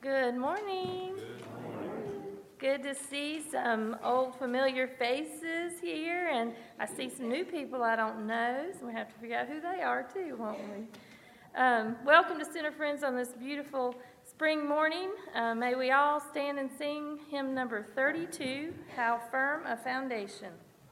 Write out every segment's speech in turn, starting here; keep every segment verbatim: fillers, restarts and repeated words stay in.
Good morning. Good morning. Good to see some old familiar faces here, and I see some new people I don't know, so we have to figure out who they are too, won't we? Um, welcome to Center Friends on this beautiful spring morning. Uh, may we all stand and sing hymn number thirty-two, How Firm a Foundation.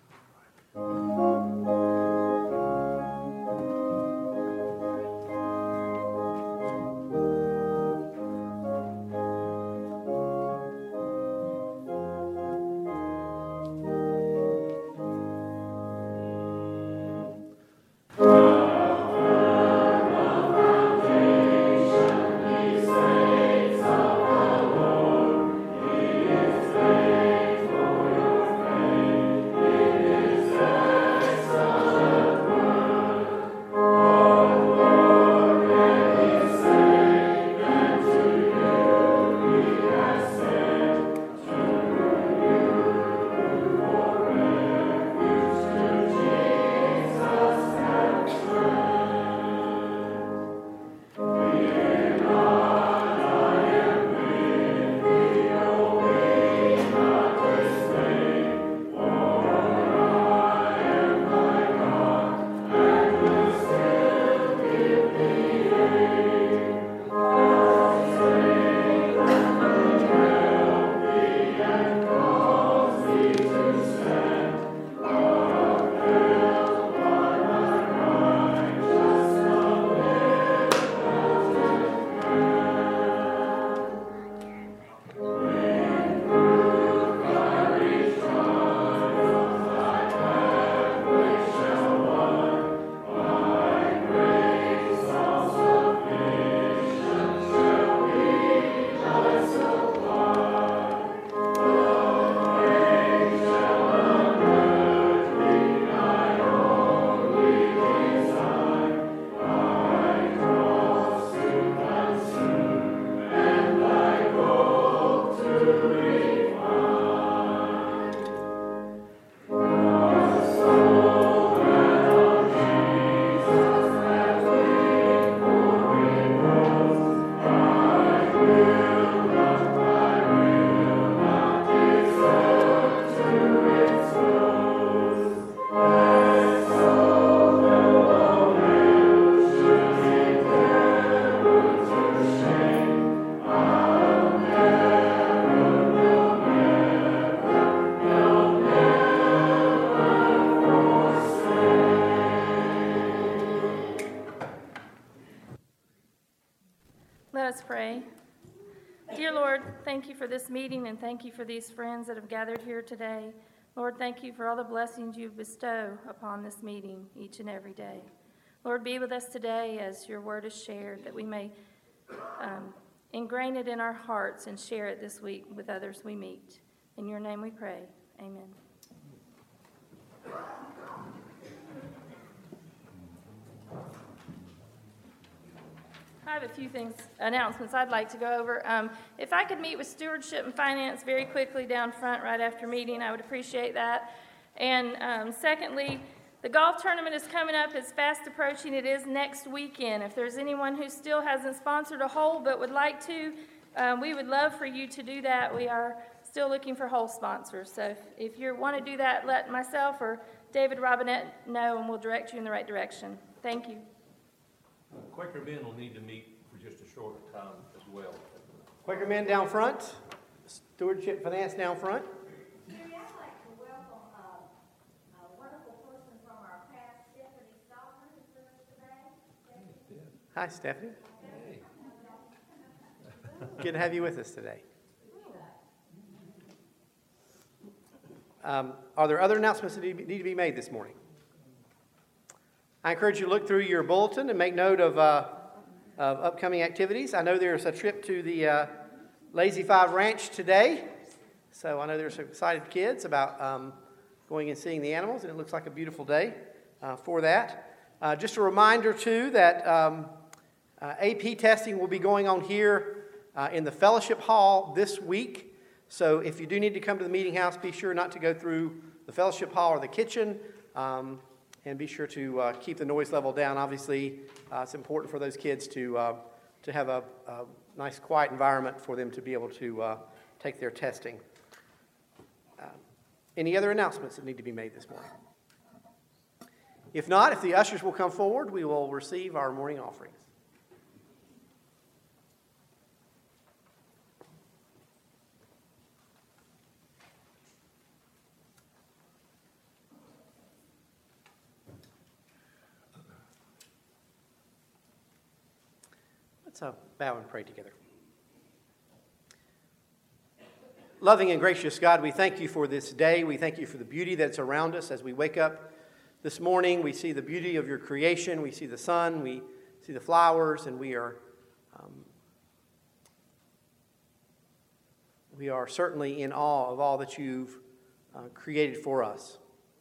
Let us pray. Dear Lord, thank you for this meeting and thank you for these friends that have gathered here today. Lord, thank you for all the blessings you bestow upon this meeting each and every day. Lord, be with us today as your word is shared, that we may um, ingrain it in our hearts and share it this week with others we meet. In your name we pray. Amen. I have a few things, announcements I'd like to go over. Um, if I could meet with Stewardship and Finance very quickly down front right after meeting, I would appreciate that. And um, secondly, the golf tournament is coming up. It's fast approaching. It is next weekend. If there's anyone who still hasn't sponsored a hole but would like to, um, we would love for you to do that. We are still looking for hole sponsors. So if, if you want to do that, let myself or David Robinette know, and we'll direct you in the right direction. Thank you. Quaker Men will need to meet for just a short time as well. Quaker Men down front, Stewardship Finance down front. Mary, I'd like to welcome uh, a wonderful person from our past, Stephanie Stallman, who's with us today. Hi, Stephanie. Hey. Good to have you with us today. Um, are there other announcements that need to be made this morning? I encourage you to look through your bulletin and make note of, uh, of upcoming activities. I know there's a trip to the uh, Lazy Five Ranch today, so I know there's some excited kids about um, going and seeing the animals, and it looks like a beautiful day uh, for that. Uh, just a reminder, too, that um, uh, A P testing will be going on here uh, in the fellowship hall this week. So if you do need to come to the meeting house, be sure not to go through the fellowship hall or the kitchen. Um, And be sure to uh, keep the noise level down. Obviously, uh, it's important for those kids to uh, to have a, a nice quiet environment for them to be able to uh, take their testing. Uh, any other announcements that need to be made this morning? If not, if the ushers will come forward, we will receive our morning offerings. Let's uh, bow and pray together. Loving and gracious God, we thank you for this day. We thank you for the beauty that's around us as we wake up this morning. We see the beauty of your creation. We see the sun. We see the flowers, and we are um, we are certainly in awe of all that you've uh, created for us.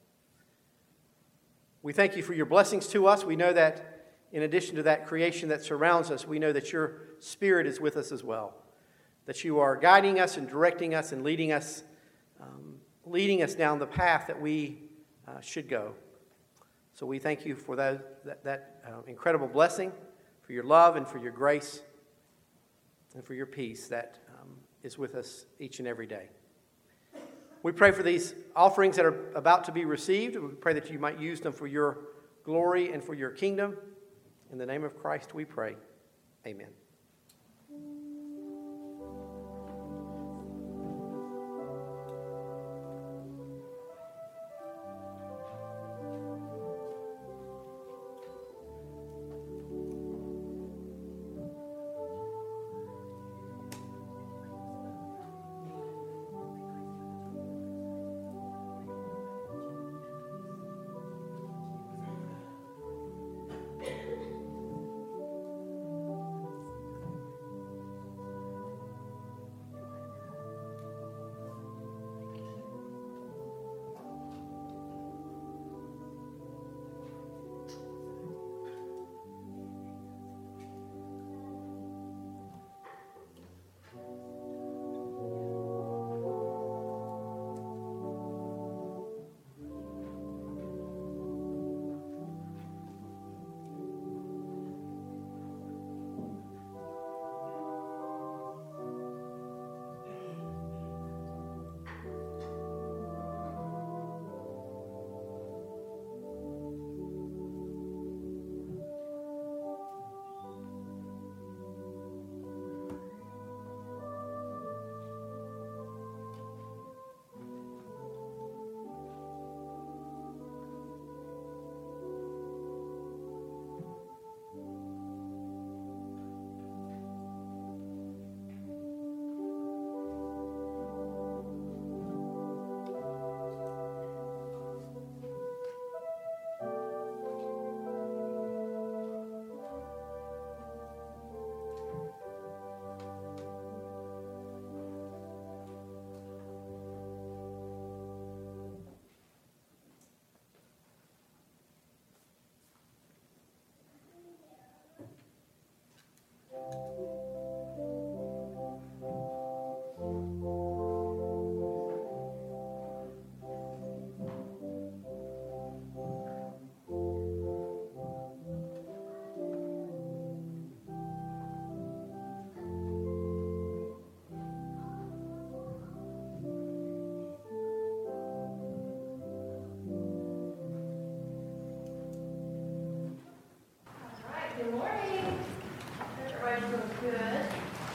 We thank you for your blessings to us. We know that in addition to that creation that surrounds us, we know that your Spirit is with us as well, that you are guiding us and directing us and leading us, um, leading us down the path that we uh, should go. So we thank you for that, that, that uh, incredible blessing, for your love and for your grace, and for your peace that um, is with us each and every day. We pray for these offerings that are about to be received. We pray that you might use them for your glory and for your kingdom. In the name of Christ we pray. Amen. Good morning. Everybody's doing good.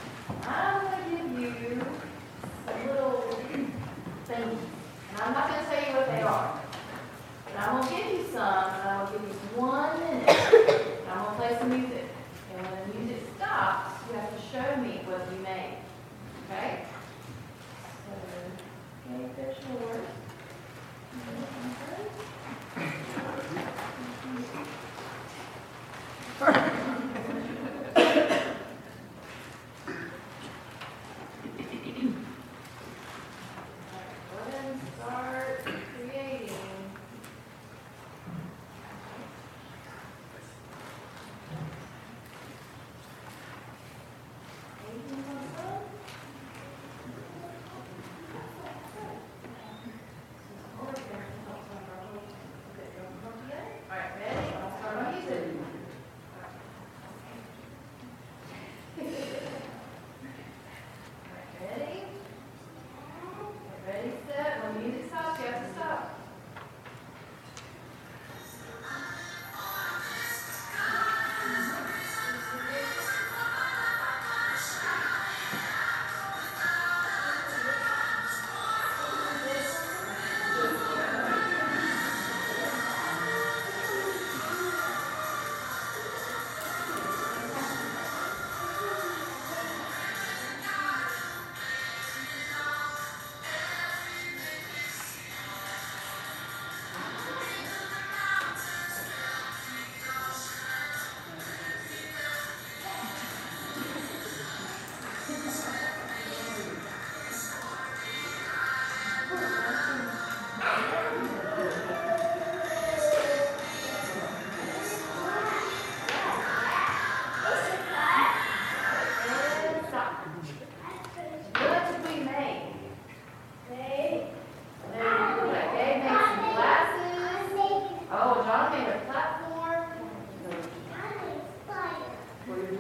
I'm going to give you some little things. And I'm not going to tell you what they are. But I'm going to give you some, and I'm going to give you one minute. And I'm going to play some music. And when the music stops, you have to show me what you made. Okay? So, okay, they're short.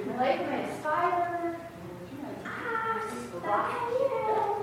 Blake made a spider. Ah, stop it.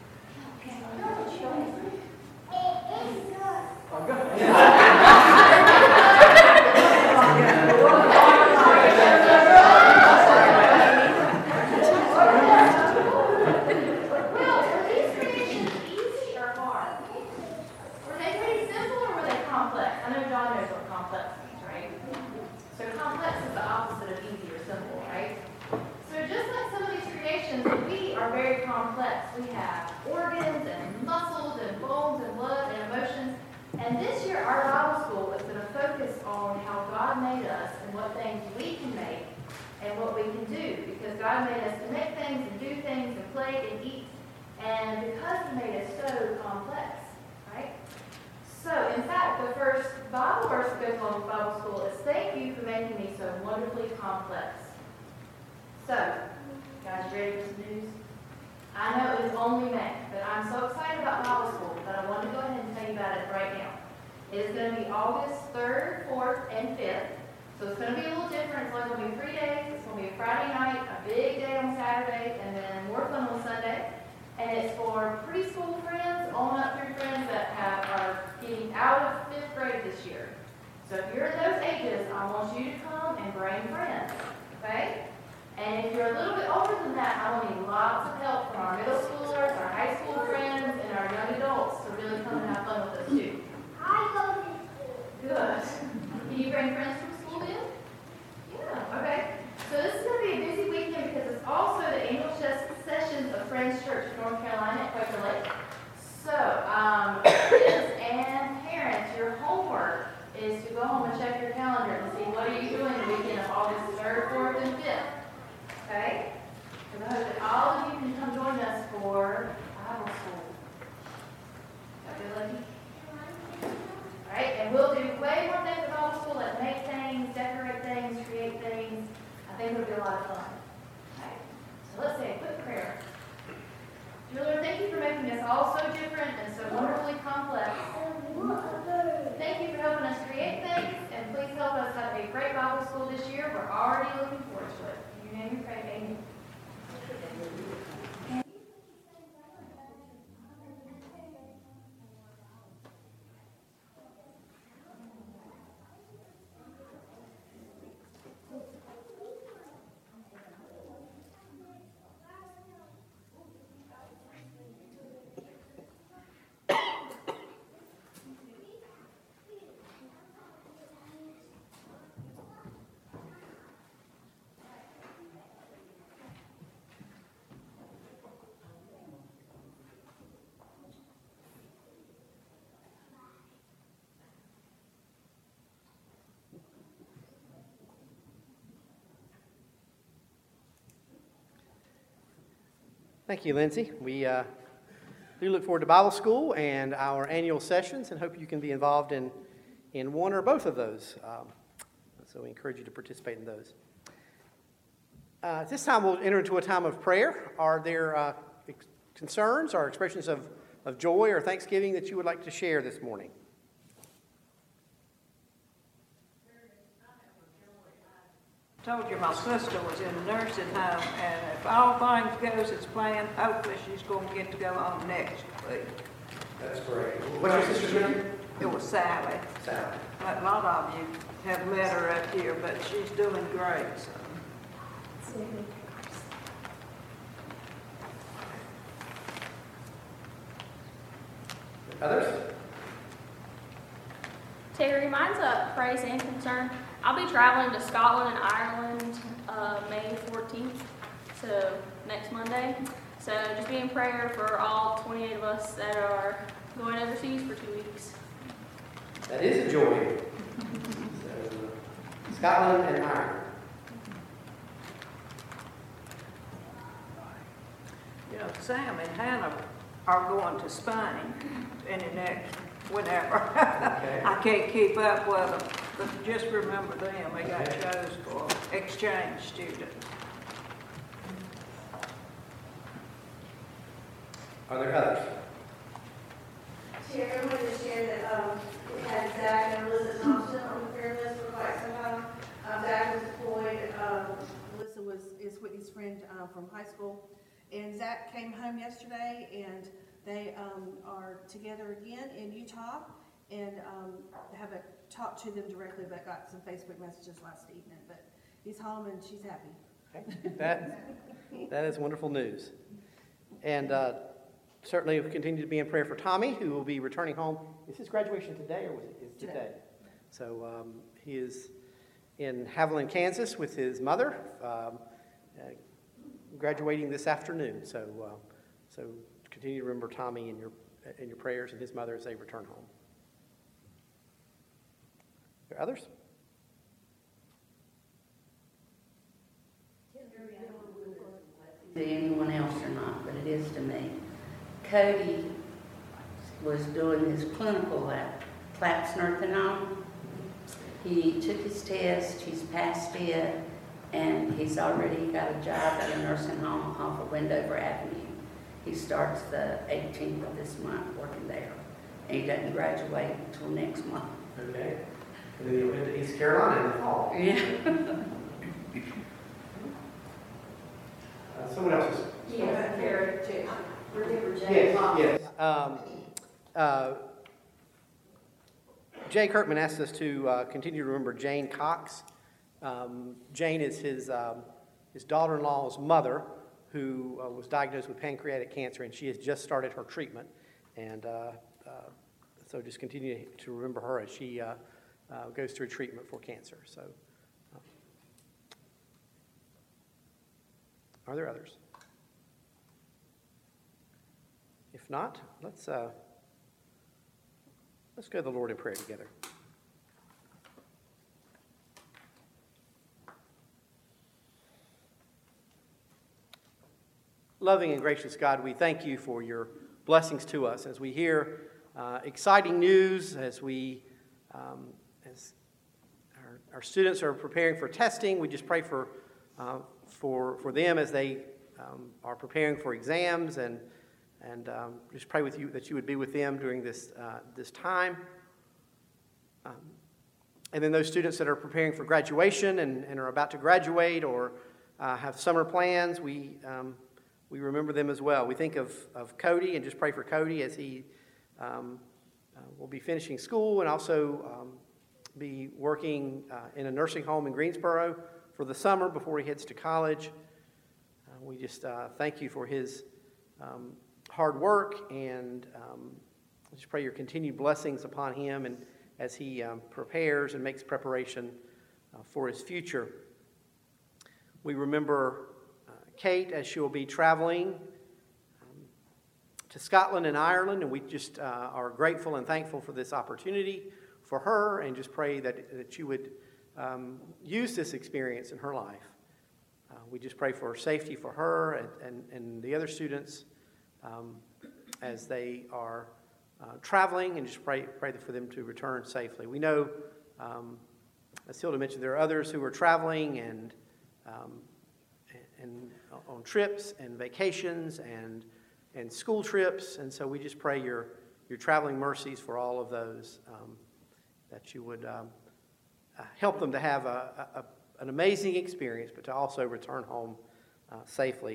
Well, were these creations easy or hard? Were they pretty simple or were they complex? I know John knows what complex means, right? So complex is the opposite of easy or simple, right? So just like some of these creations, we are very complex. We have organs and muscles and bones and blood and emotions. And this year, our Bible school is going to focus on how God made us and what things we can make and what we can do. Because God made us to make things and do things and play and eat. And because He made us so complex, right? So, in fact, the first Bible verse that goes along with Bible school is, "Thank you for making me so wonderfully complex." So, guys, ready for some news? I know it was only May, but I'm so excited about Bible school that I want to go ahead and tell you about it right now. It is going to be August third, fourth, and fifth. So it's going to be a little different. It's only going to be three days. It's going to be a Friday night, a big day on Saturday, and then more fun on Sunday. And it's for preschool friends, on up through friends that have are getting out of fifth grade this year. So if you're in those ages, I want you to come and bring friends, okay? And if you're a little bit older than that, I will need lots of help from our middle schoolers, our high school friends, and our young adults to really come and have fun with us too. I go to school. Good. Can you bring friends from school then? Yeah, okay. So this is going to be a busy weekend because it's also the annual ses- sessions of Friends Church of North Carolina at Quaker Lake. So, um, kids and parents, your homework is to go home and check your calendar and see what are you doing the weekend of August third, fourth, and fifth. Okay? Because I hope that all of you can come join us for Bible school. Okay, Lucky? All right, and we'll do way more things at Bible school, like make things, decorate things, create things. I think it'll be a lot of fun. Okay, so let's say a quick prayer. Dear Lord, thank you for making us all so different and so wonderfully complex. Thank you for helping us create things, and please help us have a great Bible school this year. We're already looking forward to it. In your name we pray, amen. Thank you, Lindsay. We uh, do look forward to Bible school and our annual sessions and hope you can be involved in, in one or both of those. Um, so we encourage you to participate in those. Uh, at this time, we'll enter into a time of prayer. Are there uh, ex- concerns or expressions of, of joy or thanksgiving that you would like to share this morning? Told you my sister was in a nursing home, and if all things goes as planned, hopefully she's going to get to go home next week. That's great. What's your sister's name? It was Sally. Sally. A lot of you have met her up here, but she's doing great. So. Others? Terry, mine's a praise and concern. I'll be traveling to Scotland and Ireland uh, May fourteenth, so next Monday. So just be in prayer for all twenty-eight of us that are going overseas for two weeks. That is a joy. So, Scotland and Ireland. You know, Sam and Hannah are going to Spain in the next, whenever. Okay. I can't keep up with them, but just remember them. They got shows for exchange students. Are there others? Chair, I wanted to share that um, we had Zach and Alyssa Thompson on the prayer list for quite some time. Um, Zach was deployed, um, Alyssa home from high school. And Zach came home yesterday, and they um, are together again in Utah, and um, haven't talked to them directly, but got some Facebook messages last evening. But he's home, and she's happy. Okay. That, that is wonderful news. And uh, certainly we continue to be in prayer for Tommy, who will be returning home. Is his graduation today, or was it his today? Today. So um, he is in Haviland, Kansas with his mother, um, uh, graduating this afternoon. So uh, so continue to remember Tommy in your, in your prayers and his mother as they return home. Are there others? To anyone else or not, but it is to me. Cody was doing his clinical at Claps Nursing Home. He took his test, he's passed it, and he's already got a job at a nursing home off of Wendover Avenue. He starts the eighteenth of this month working there, and he doesn't graduate until next month. Okay. And then you went to East Carolina in the fall. Yeah. Uh, someone else is. Yes, Carrie, too. Remember Jay Yes, Fox? yes. Um, uh, Jay Kirkman asked us to uh, continue to remember Jane Cox. Um, Jane is his, um, his daughter-in-law's mother, who uh, was diagnosed with pancreatic cancer, and she has just started her treatment. And uh, uh, so just continue to remember her as she uh, uh, goes through treatment for cancer. So, uh, are there others? If not, let's uh, let's go to the Lord in prayer together. Loving and gracious God, we thank you for your blessings to us as we hear uh, exciting news, as we um, as our, our students are preparing for testing. We just pray for uh, for for them as they um, are preparing for exams, and and um, just pray with you that you would be with them during this uh, this time. Um, and then those students that are preparing for graduation and, and are about to graduate or uh, have summer plans, we um, we remember them as well. We think of, of Cody and just pray for Cody as he um, uh, will be finishing school and also um, be working uh, in a nursing home in Greensboro for the summer before he heads to college. Uh, we just uh, thank you for his um, hard work, and um, just pray your continued blessings upon him and as he um, prepares and makes preparation uh, for his future. We remember uh, Kate as she will be traveling um, to Scotland and Ireland, and we just uh, are grateful and thankful for this opportunity for her, and just pray that, that you would um, use this experience in her life. Uh, we just pray for safety for her and, and, and the other students um, as they are uh, traveling, and just pray, pray for them to return safely. We know, um, as Hilda mentioned, there are others who are traveling and um, and on trips and vacations and and school trips, and so we just pray your your traveling mercies for all of those, um, that you would um, uh, help them to have a, a, an amazing experience, but to also return home uh, safely.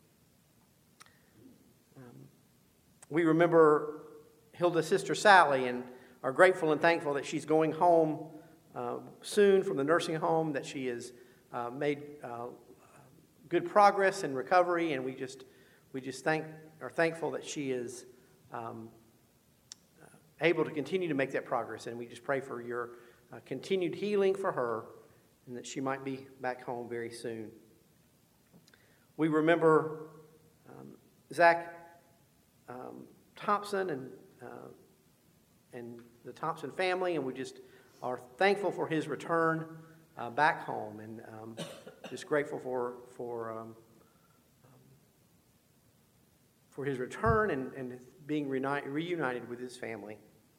Um, we remember Hilda's sister Sally and are grateful and thankful that she's going home uh, soon from the nursing home, that she has uh, made uh, good progress in recovery, and we just we just thank are thankful that she is um, uh, able to continue to make that progress, and we just pray for your uh, continued healing for her, and that she might be back home very soon. We remember um, Zach um, Thompson and uh, and the Thompson family, and we just are thankful for his return uh, back home, and um, just grateful for for um, for his return and, and being reuni- reunited with his family.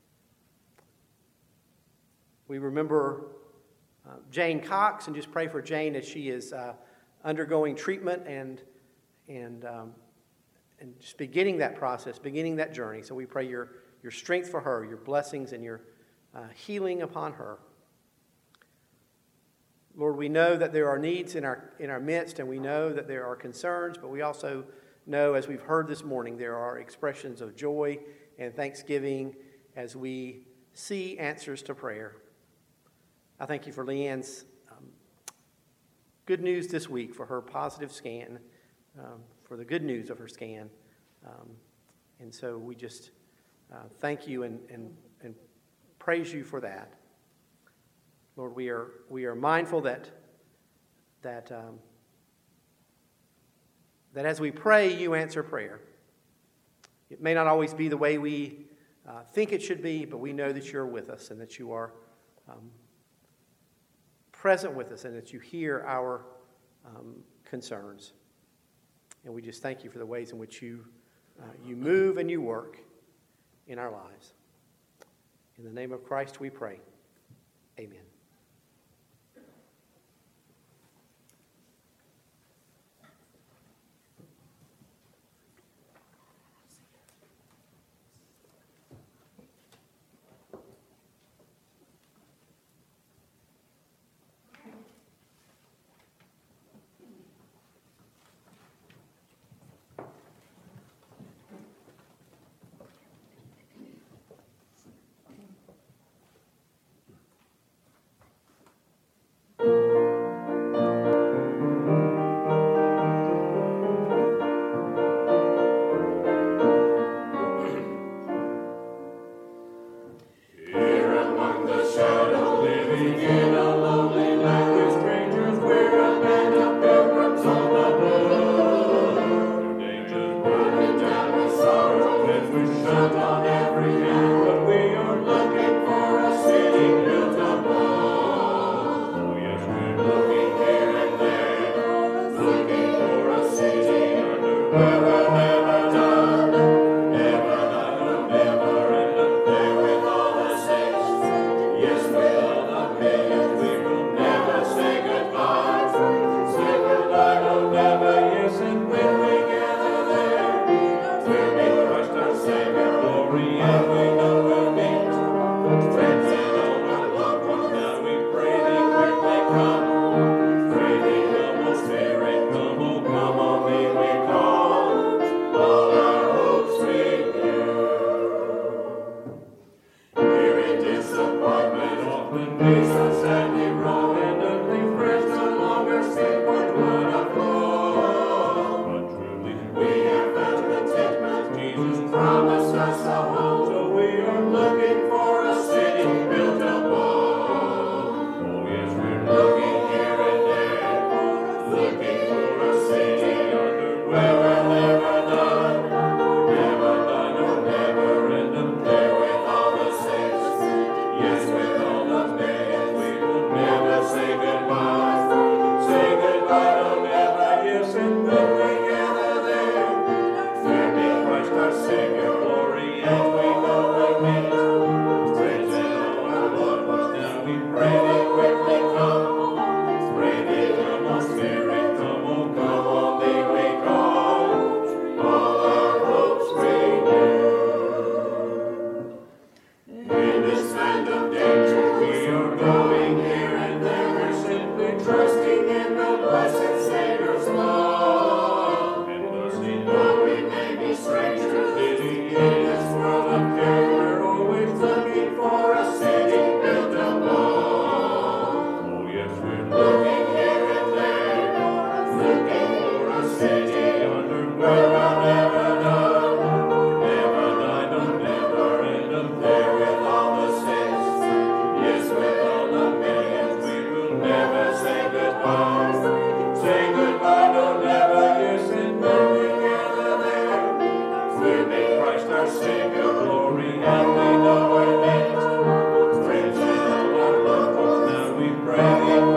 We remember uh, Jane Cox, and just pray for Jane as she is uh, undergoing treatment and and um, and just beginning that process, beginning that journey. So we pray your your strength for her, your blessings, and your uh, healing upon her. Lord, we know that there are needs in our, in our midst, and we know that there are concerns, but we also know, as we've heard this morning, there are expressions of joy and thanksgiving as we see answers to prayer. I thank you for Leanne's um, good news this week, for her positive scan, um, for the good news of her scan. Um, and so we just uh, thank you and, and, and praise you for that. Lord, we are we are mindful that that um, that as we pray, you answer prayer. It may not always be the way we uh, think it should be, but we know that you're with us and that you are um, present with us and that you hear our um, concerns. And we just thank you for the ways in which you uh, you move and you work in our lives. In the name of Christ we pray. Amen.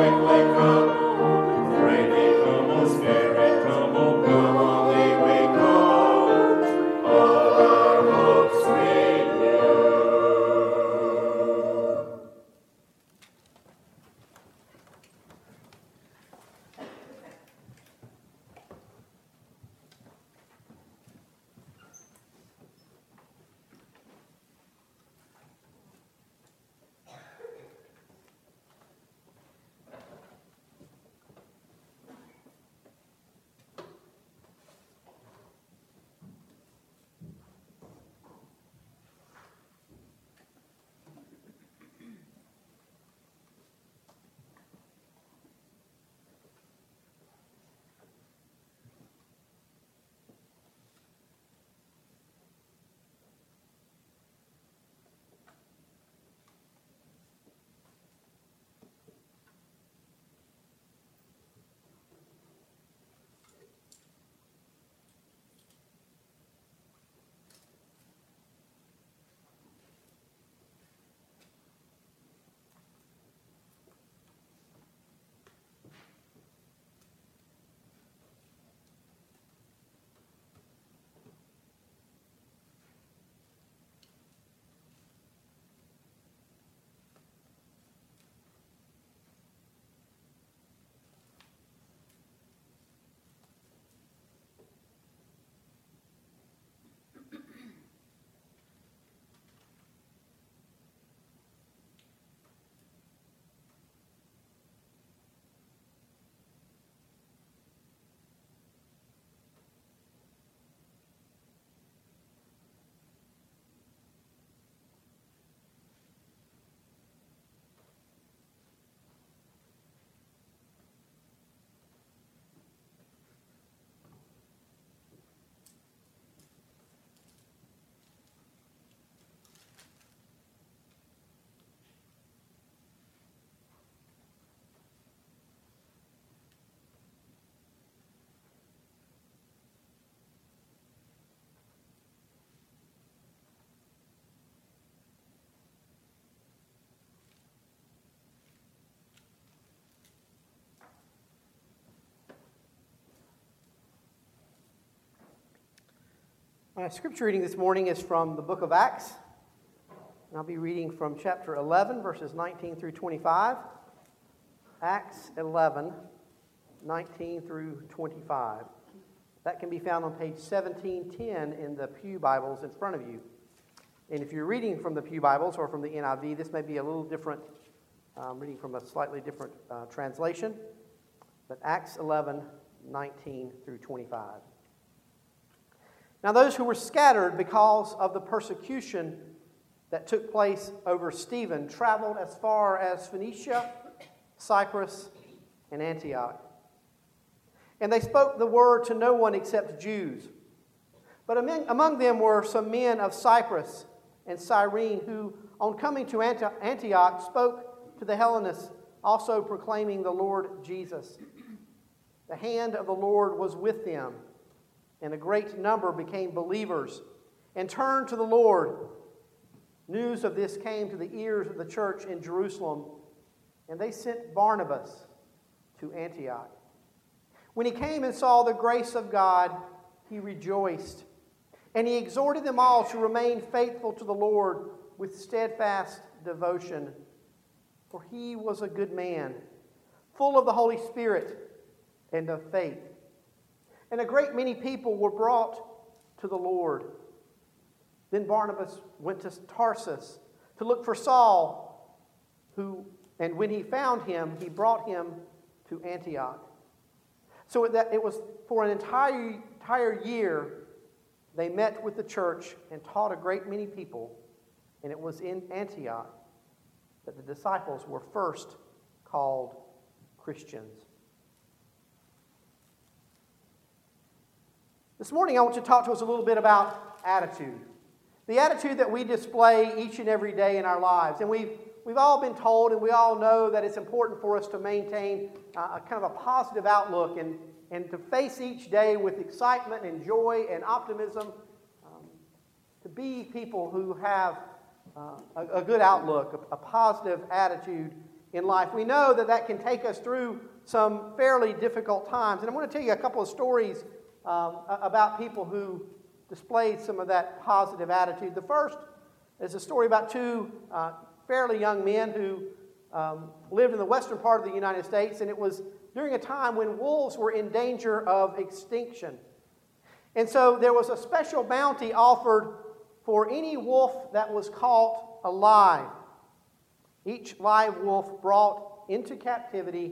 Come on, Spirit, come on, come on, may we come. My scripture reading this morning is from the book of Acts. And I'll be reading from chapter eleven, verses nineteen through twenty-five. Acts eleven, nineteen through twenty-five. That can be found on page seventeen ten in the Pew Bibles in front of you. And if you're reading from the Pew Bibles or from the N I V, this may be a little different, um, reading from a slightly different uh, translation. But Acts eleven, nineteen through twenty-five. Now those who were scattered because of the persecution that took place over Stephen traveled as far as Phoenicia, Cyprus, and Antioch. And they spoke the word to no one except Jews. But among, among them were some men of Cyprus and Cyrene who, on coming to Antioch, spoke to the Hellenists, also proclaiming the Lord Jesus. The hand of the Lord was with them, and a great number became believers and turned to the Lord. News of this came to the ears of the church in Jerusalem, and they sent Barnabas to Antioch. When he came and saw the grace of God, he rejoiced, and he exhorted them all to remain faithful to the Lord with steadfast devotion. For he was a good man, full of the Holy Spirit and of faith. And a great many people were brought to the Lord. Then Barnabas went to Tarsus to look for Saul, who, and when he found him, he brought him to Antioch. So that it was for an entire, entire year they met with the church and taught a great many people. And it was in Antioch that the disciples were first called Christians. This morning I want you to talk to us a little bit about attitude. The attitude that we display each and every day in our lives. And we've, we've all been told and we all know that it's important for us to maintain uh, a kind of a positive outlook and, and to face each day with excitement and joy and optimism. Um, to be people who have uh, a, a good outlook, a, a positive attitude in life. We know that that can take us through some fairly difficult times. And I want to tell you a couple of stories Um, about people who displayed some of that positive attitude. The first is a story about two uh, fairly young men who um, lived in the western part of the United States, and it was during a time when wolves were in danger of extinction. And so there was a special bounty offered for any wolf that was caught alive. Each live wolf brought into captivity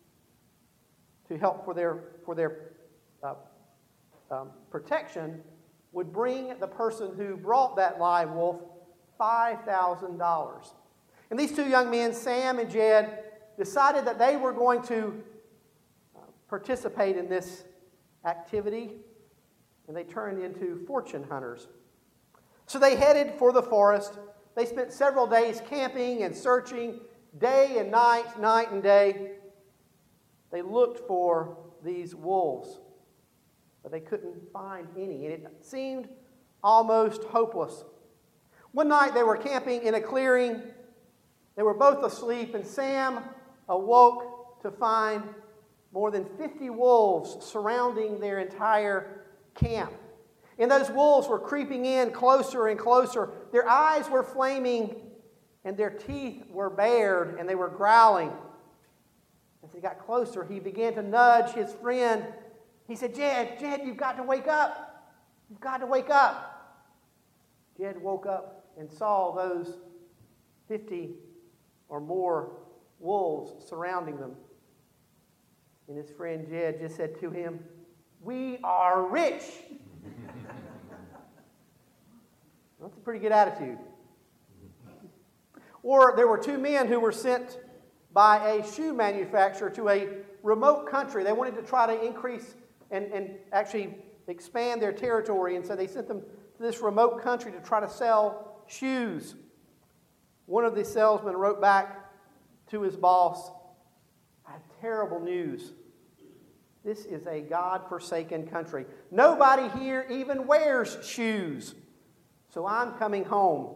to help for their for their uh, Um, protection would bring the person who brought that live wolf five thousand dollars. And these two young men, Sam and Jed, decided that they were going to uh, participate in this activity, and they turned into fortune hunters. So they headed for the forest. They spent several days camping and searching, day and night, night and day. They looked for these wolves, but they couldn't find any, and it seemed almost hopeless. One night they were camping in a clearing. They were both asleep, and Sam awoke to find more than fifty wolves surrounding their entire camp. And those wolves were creeping in closer and closer. Their eyes were flaming, and their teeth were bared, and they were growling. As he got closer, he began to nudge his friend. He said, Jed, Jed, you've got to wake up. You've got to wake up. Jed woke up and saw those fifty or more wolves surrounding them. And his friend Jed just said to him, "We are rich." That's a pretty good attitude. Or there were two men who were sent by a shoe manufacturer to a remote country. They wanted to try to increase And, and actually expand their territory. And so they sent them to this remote country to try to sell shoes. One of the salesmen wrote back to his boss, "I have terrible news. This is a God-forsaken country. Nobody here even wears shoes. So I'm coming home."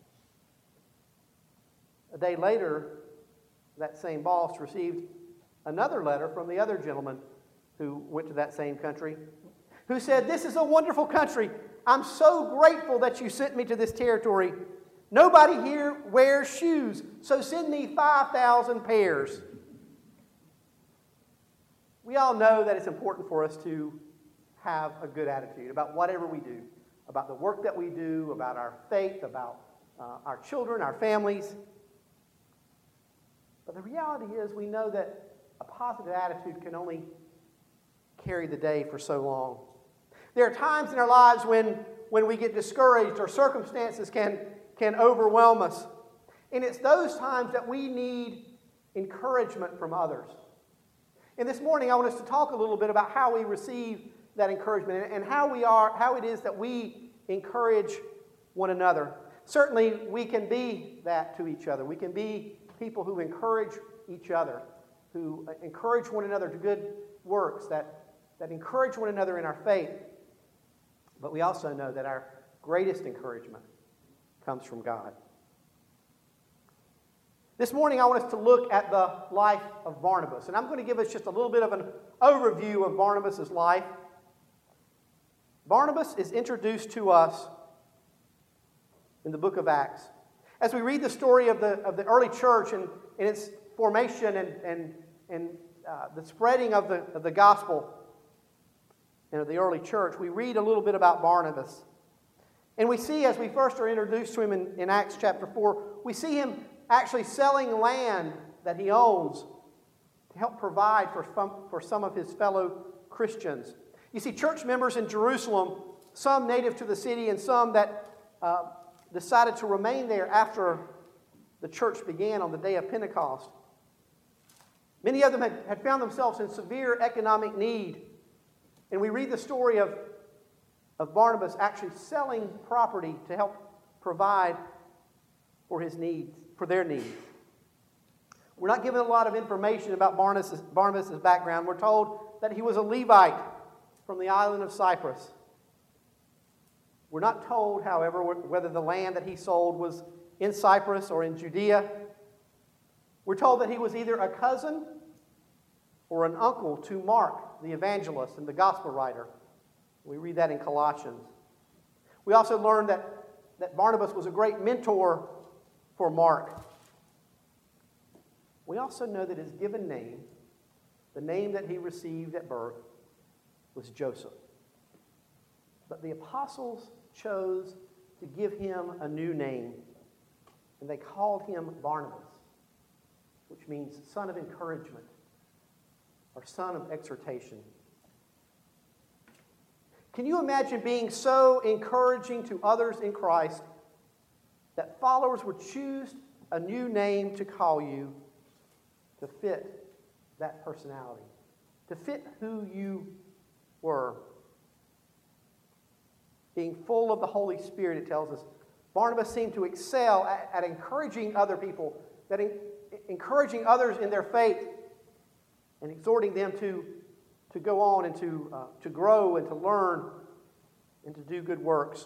A day later, that same boss received another letter from the other gentleman who went to that same country. who said, "This is a wonderful country. I'm so grateful that you sent me to this territory. Nobody here wears shoes, so send me five thousand pairs." We all know that it's important for us to have a good attitude about whatever we do, about the work that we do, about our faith, about uh, our children, our families. But the reality is we know that a positive attitude can only carry the day for so long. There are times in our lives when, when we get discouraged or circumstances can, can overwhelm us. And it's those times that we need encouragement from others. And this morning I want us to talk a little bit about how we receive that encouragement and how we are, how it is that we encourage one another. Certainly we can be that to each other. We can be people who encourage each other, who encourage one another to good works, that, that encourage one another in our faith. But we also know that our greatest encouragement comes from God. This morning I want us to look at the life of Barnabas. And I'm going to give us just a little bit of an overview of Barnabas' life. Barnabas is introduced to us in the book of Acts. As we read the story of the, of the early church and, and its formation and, and, and uh, the spreading of the, of the gospel and of the early church, we read a little bit about Barnabas. And we see, as we first are introduced to him in, in Acts chapter four, we see him actually selling land that he owns to help provide for, for some of his fellow Christians. You see, church members in Jerusalem, some native to the city and some that uh, decided to remain there after the church began on the day of Pentecost. Many of them had, had found themselves in severe economic need. And we read the story of, of Barnabas actually selling property to help provide for his needs, for their needs. We're not given a lot of information about Barnabas' Barnabas' background. We're told that he was a Levite from the island of Cyprus. We're not told, however, whether the land that he sold was in Cyprus or in Judea. We're told that he was either a cousin or an uncle to Mark, the evangelist and the gospel writer. We read that in Colossians. We also learn that, that Barnabas was a great mentor for Mark. We also know that his given name, the name that he received at birth, was Joseph. But the apostles chose to give him a new name, and they called him Barnabas, which means son of encouragement or son of exhortation. Can you imagine being so encouraging to others in Christ that followers would choose a new name to call you to fit that personality, to fit who you were? Being full of the Holy Spirit, it tells us, Barnabas seemed to excel at, at encouraging other people, that in, encouraging others in their faith and exhorting them to, to go on and to, uh, to grow and to learn and to do good works.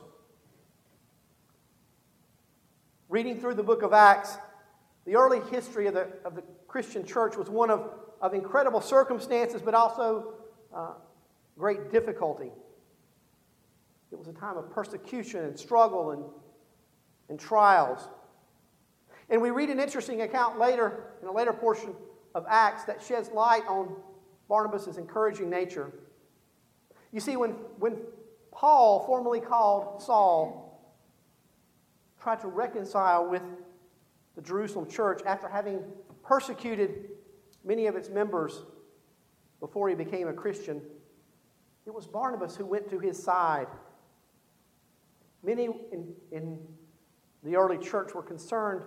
Reading through the book of Acts, the early history of the, of the Christian church was one of, of incredible circumstances, but also uh, great difficulty. It was a time of persecution and struggle and, and trials. And we read an interesting account later, in a later portion of Acts, that sheds light on Barnabas' encouraging nature. You see, when, when Paul, formerly called Saul, tried to reconcile with the Jerusalem church after having persecuted many of its members before he became a Christian, it was Barnabas who went to his side. Many in, in the early church were concerned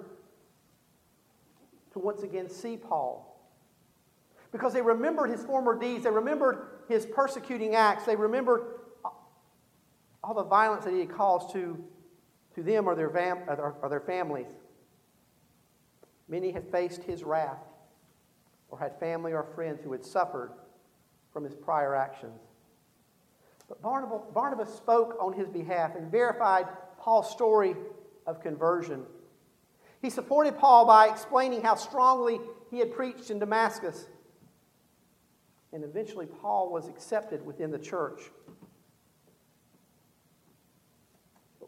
to once again see Paul, because they remembered his former deeds, they remembered his persecuting acts, they remembered all the violence that he had caused to, to them or their, fam, or, or their families. Many had faced his wrath or had family or friends who had suffered from his prior actions. But Barnabas, Barnabas spoke on his behalf and verified Paul's story of conversion. He supported Paul by explaining how strongly he had preached in Damascus. And eventually Paul was accepted within the church.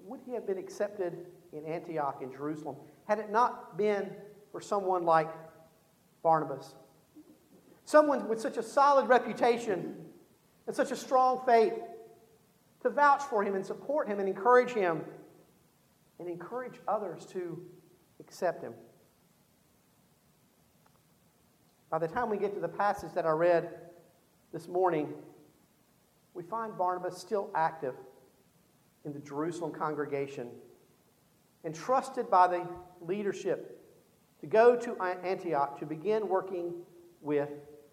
would he have been accepted in Antioch in Jerusalem had it not been for someone like Barnabas? Someone with such a solid reputation and such a strong faith to vouch for him and support him and encourage him and encourage others to accept him. By the time we get to the passage that I read this morning, we find Barnabas still active in the Jerusalem congregation and trusted by the leadership to go to Antioch to begin working with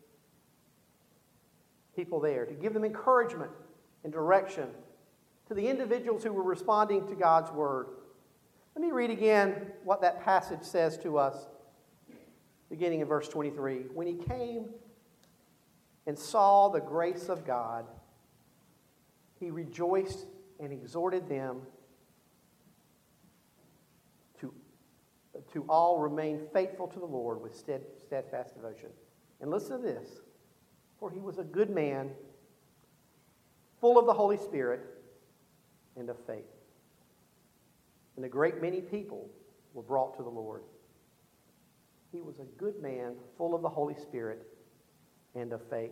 people there, to give them encouragement and direction to the individuals who were responding to God's word. Let me read again what that passage says to us, beginning in verse twenty-three. When he came and saw the grace of God, he rejoiced and exhorted them to, to all remain faithful to the Lord with stead, steadfast devotion. And listen to this. For he was a good man, full of the Holy Spirit and of faith. And a great many people were brought to the Lord. He was a good man, full of the Holy Spirit and of faith.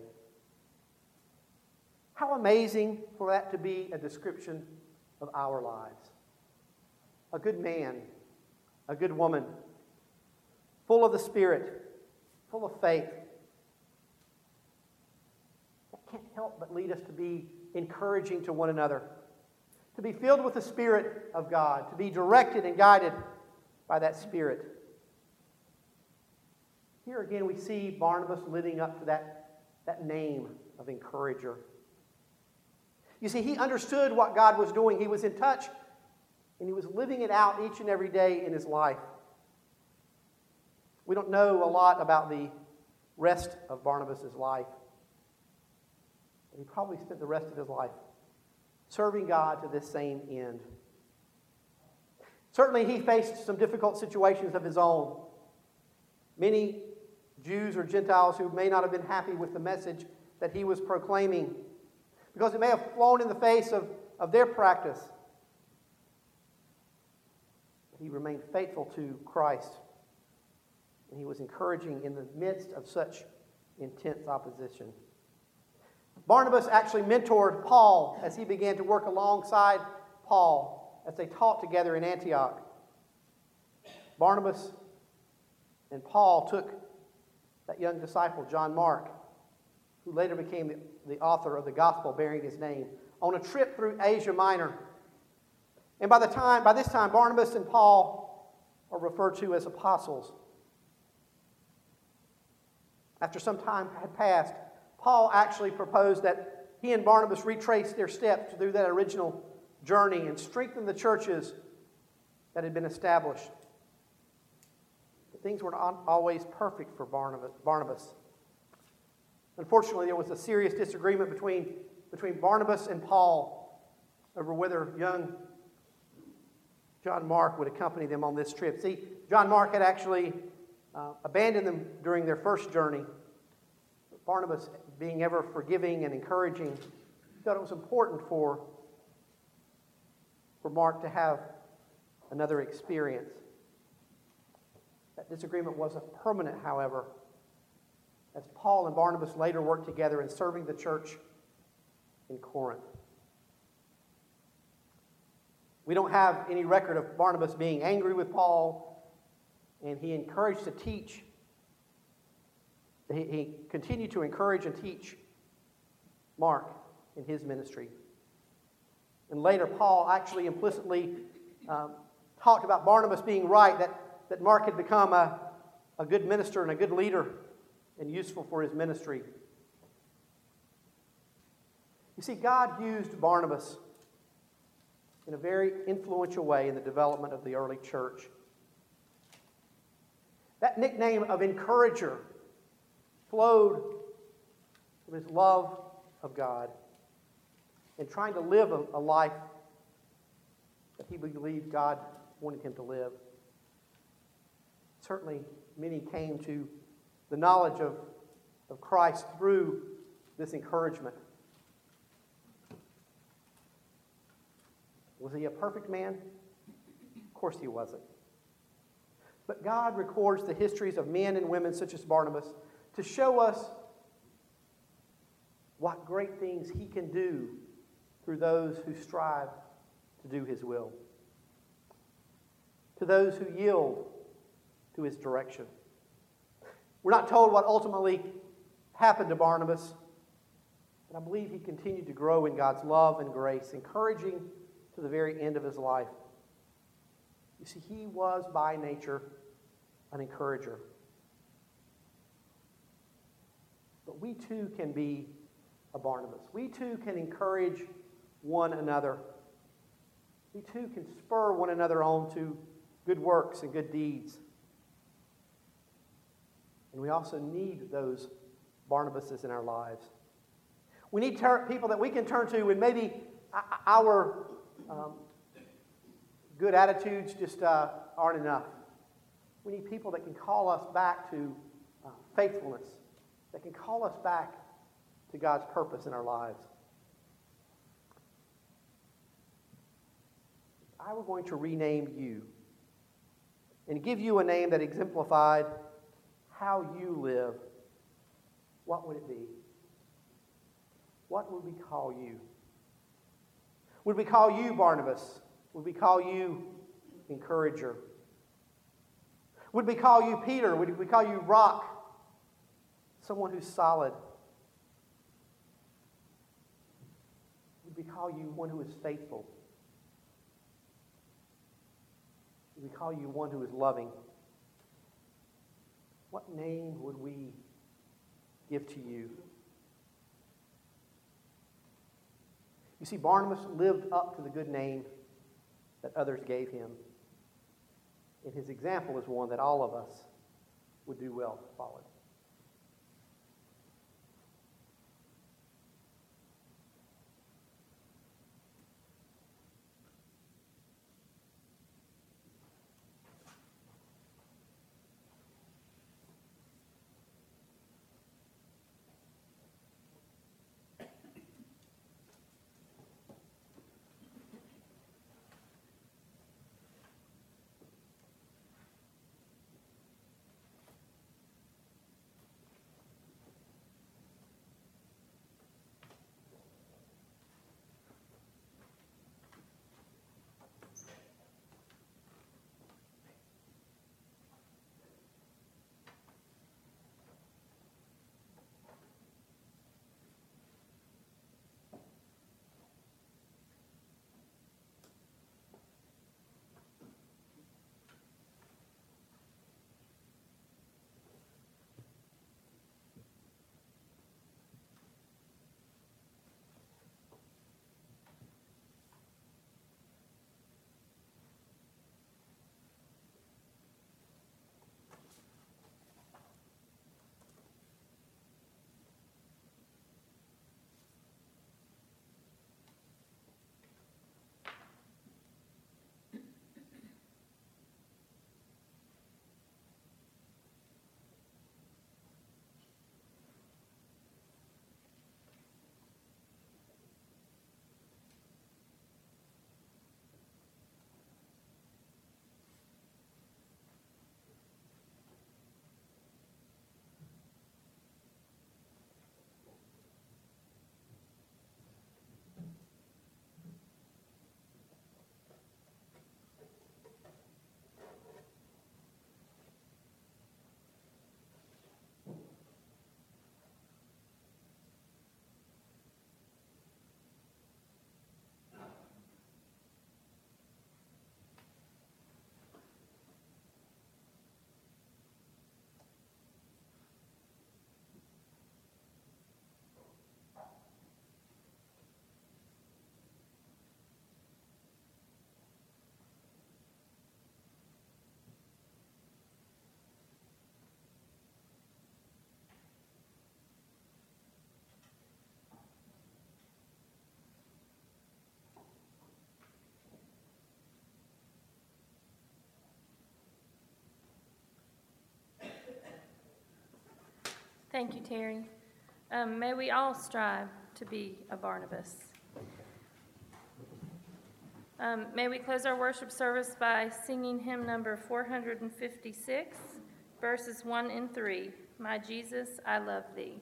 How amazing for that to be a description of our lives. A good man, a good woman, full of the Spirit, full of faith. That can't help but lead us to be encouraging to one another, to be filled with the Spirit of God, to be directed and guided by that Spirit. Here again we see Barnabas living up to that, that name of encourager. You see, he understood what God was doing. He was in touch, and he was living it out each and every day in his life. We don't know a lot about the rest of Barnabas' life. He probably spent the rest of his life serving God to this same end. Certainly, he faced some difficult situations of his own. Many Jews or Gentiles who may not have been happy with the message that he was proclaiming, because it may have flown in the face of, of their practice. He remained faithful to Christ, and he was encouraging in the midst of such intense opposition. Barnabas actually mentored Paul as he began to work alongside Paul as they taught together in Antioch. Barnabas and Paul took that young disciple, John Mark, who later became the, the author of the gospel bearing his name, on a trip through Asia Minor. And by the time, by this time, Barnabas and Paul are referred to as apostles. After some time had passed, Paul actually proposed that he and Barnabas retrace their steps through that original journey and strengthen the churches that had been established. But things were not always perfect for Barnabas. Unfortunately, there was a serious disagreement between, between Barnabas and Paul over whether young John Mark would accompany them on this trip. See, John Mark had actually uh, abandoned them during their first journey. Barnabas, being ever forgiving and encouraging, thought it was important for, for Mark to have another experience. That disagreement wasn't permanent, however, as Paul and Barnabas later worked together in serving the church in Corinth. We don't have any record of Barnabas being angry with Paul, and he encouraged to teach. He, he continued to encourage and teach Mark in his ministry. And later, Paul actually implicitly um, talked about Barnabas being right, that, that Mark had become a, a good minister and a good leader and useful for his ministry. You see, God used Barnabas in a very influential way in the development of the early church. That nickname of encourager flowed from his love of God and trying to live a, a life that he believed God wanted him to live. Certainly, many came to the knowledge of, of Christ through this encouragement. Was he a perfect man? Of course he wasn't. But God records the histories of men and women such as Barnabas to show us what great things he can do through those who strive to do his will, to those who yield to his direction. We're not told what ultimately happened to Barnabas, but I believe he continued to grow in God's love and grace, encouraging to the very end of his life. You see, he was by nature an encourager. But we too can be a Barnabas. We too can encourage one another. We too can spur one another on to good works and good deeds. And we also need those Barnabases in our lives. We need ter- people that we can turn to when maybe our um, good attitudes just uh, aren't enough. We need people that can call us back to uh, faithfulness, that can call us back to God's purpose in our lives. If I were going to rename you and give you a name that exemplified how you live, what would it be? What would we call you? Would we call you Barnabas? Would we call you encourager? Would we call you Peter? Would we call you rock? Someone who's solid? Would we call you one who is faithful? Would we call you one who is loving? What name would we give to you? You see, Barnabas lived up to the good name that others gave him. And his example is one that all of us would do well to follow. Thank you, Terry. Um, may we all strive to be a Barnabas. Um, May we close our worship service by singing hymn number four hundred fifty-six, verses one and three. My Jesus, I love thee.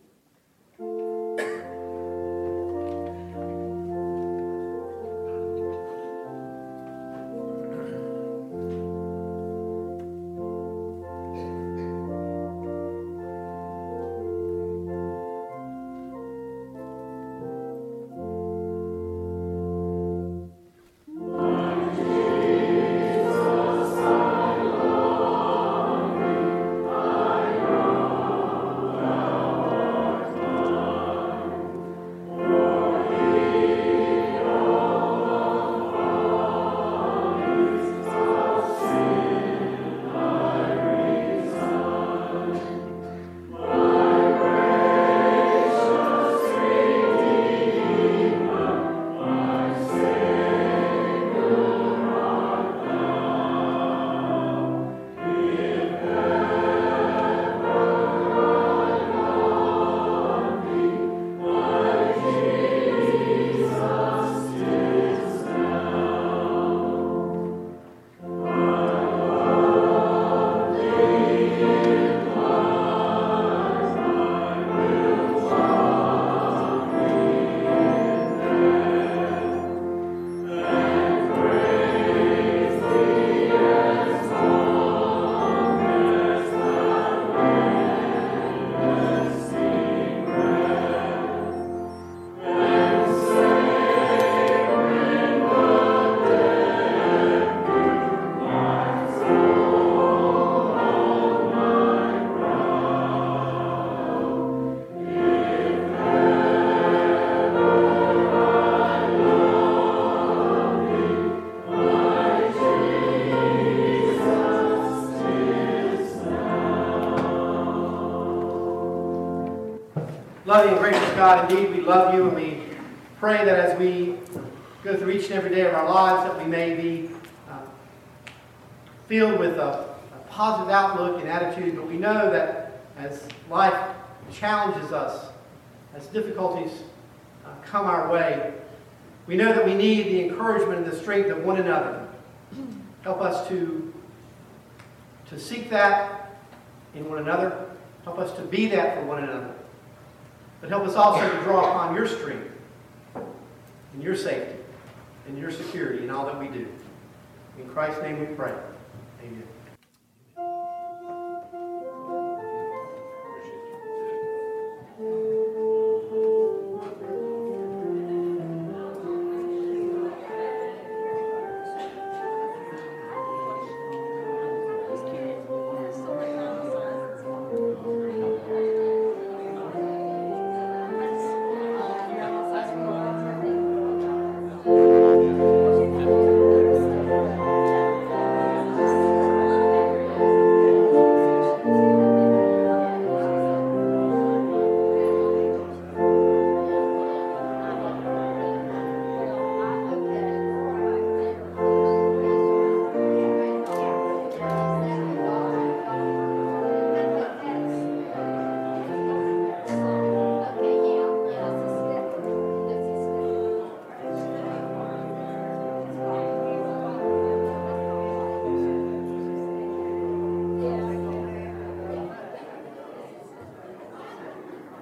Loving and gracious God, indeed, we love you, and we pray that as we go through each and every day of our lives, that we may be uh, filled with a, a positive outlook and attitude. But we know that as life challenges us, as difficulties uh, come our way, we know that we need the encouragement and the strength of one another. Help us to, to seek that in one another. Help us to be that for one another. But help us also to draw upon your strength and your safety and your security in all that we do. In Christ's name we pray. Amen.